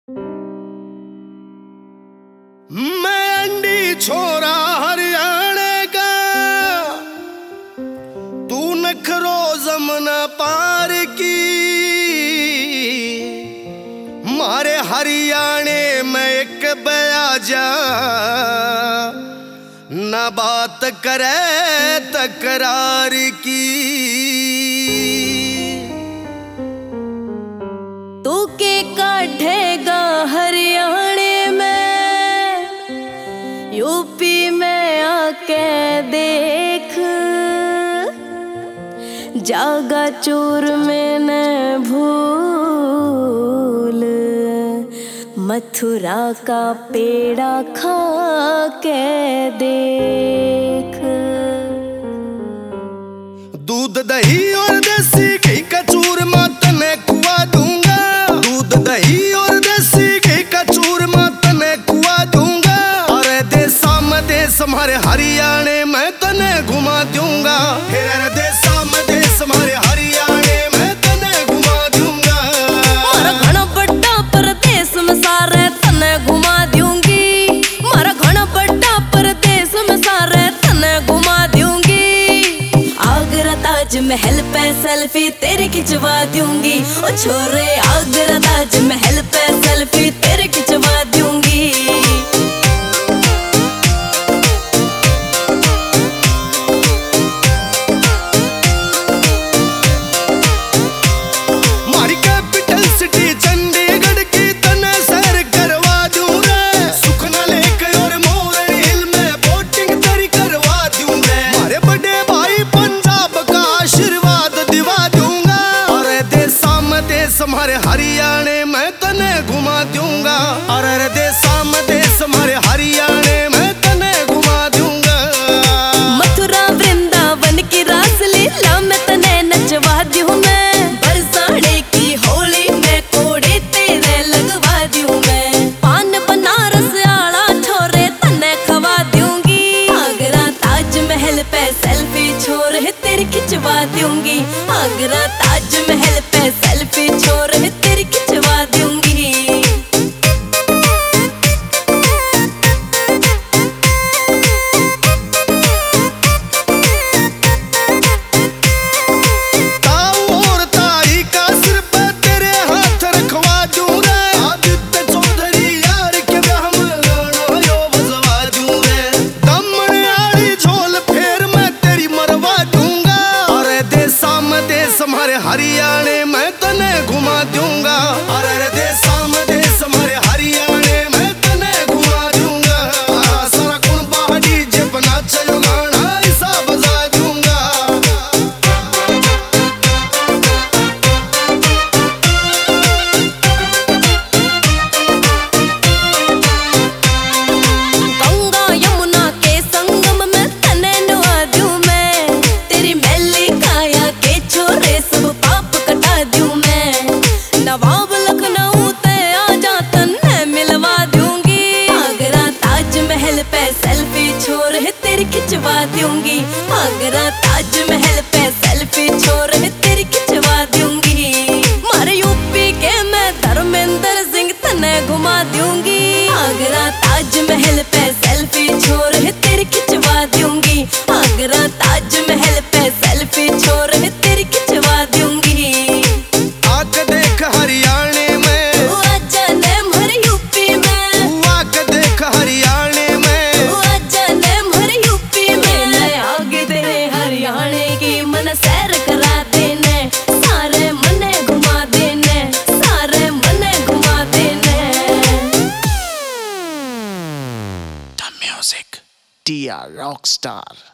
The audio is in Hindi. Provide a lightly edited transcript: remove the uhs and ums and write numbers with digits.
मैं अंडी छोरा हरियाणे का, तू नखरो जमना पार की। मारे हरियाणे में एक बयाजा न बात करे तकरार की। तू के काढ़ेगा हरियाणे में, यूपी में आके देख। जागा चूर में न भूल, मथुरा का पेड़ा खा के देख। दूध दही और देसी घी का चूरमा तने खुआ दूंगा। दूध दही और देसी घी का चूरमा तने खुआ दूंगा। अरे देसा मदेस हमारे हरियाणे में तने घुमा दूंगा। अरे देसा मदेस हमारे हरियाणे में तने घुमा दूंगा। मारा घना बड़ा परदेस में सारे तने घुमा दूंगी। मारा घना बड़ा परदेस में सारे तने घुमा दूंगी। आगरा ताज महल पे सेल्फी तेरे खिंचवा दूंगी। ओ छोरे आगरा ताज महल पे सेल्फी तेरे खिंचवा दूंगी। मारी कैपिटल सिटी चंडीगढ़ की तने सैर करवा दूं रे। सुखना लेक और मोरनी हिल में बोटिंग तेरी करवा दूं रे। मारे बड़े भाई पंजाब का आशीर्वाद दिवा दूंगा। अरे देसा मदेस हमारे हरियाणे में तने घुमा दूंगा। अरे देसा मदेस हमारे हरियाणे में तने घुमा दूंगा। मथुरा वृंदावन की रास लीला में तने नचवा दूं मैं। बरसाने की होली में कोड़े तेरे लगवा दूं मैं। पान बनारस आला छोरे तने खवा दूंगी। आगरा ताज महल पे सेल्फी छोरे तेरी खिंचवा दूंगी। आगरा ताज महल पे सेल्फी छोरे तेरी खिंचवा दूंगी। ताऊ और ताई का सिर पे तेरे हाथ रखवा दूं रे। आदित्य चौधरी यार के ब्याह में गाना यो बजवा दूं रे। दमन आड़ी झोल फेर मैं तेरी मरवा दूंगा। अरे देसा मदेस हमारे हरियाणे में तने घुमा दूंगा। अरे देसा मदेस हमारे हरियाणे में तने घुमा दूंगा। सारा कुण बाहरी जे बना चलो गाना ऐसा बजा दूंगा। गंगा यमुना के संगम में तने नुआ दूं मैं। तेरी मैली काया के छोरे सब पाप कटा दूं मैं। नवाब लखनऊ ते आजा तन्ने मिलवा दूंगी। आगरा ताज महल पे सेल्फी छोरे तेरी खिंचवा दूंगी। आगरा ताज महल पे सेल्फी छोरे तेरी खिंचवा दूंगी। मारे यूपी के मैं धर्मेंद्र सिंह तने घुमा दूंगी। आगरा ताज महल पे सेल्फी छोरे तेरी खिंचवा दूंगी। आगरा ताज महल पे सेल्फी छोरे तेरी खिंचवा दूंगी। आके देख हरियाणे में, ओ आजा नेम हर यूपी में। तू आके देख हरियाणे में। ओ आजा नेम हर यूपी में। मैं आगे तेरे हरियाणे की मन सैर करा देने। सारे मने घुमा देने, सारे मने घुमा देने। The music, TR Rockstar.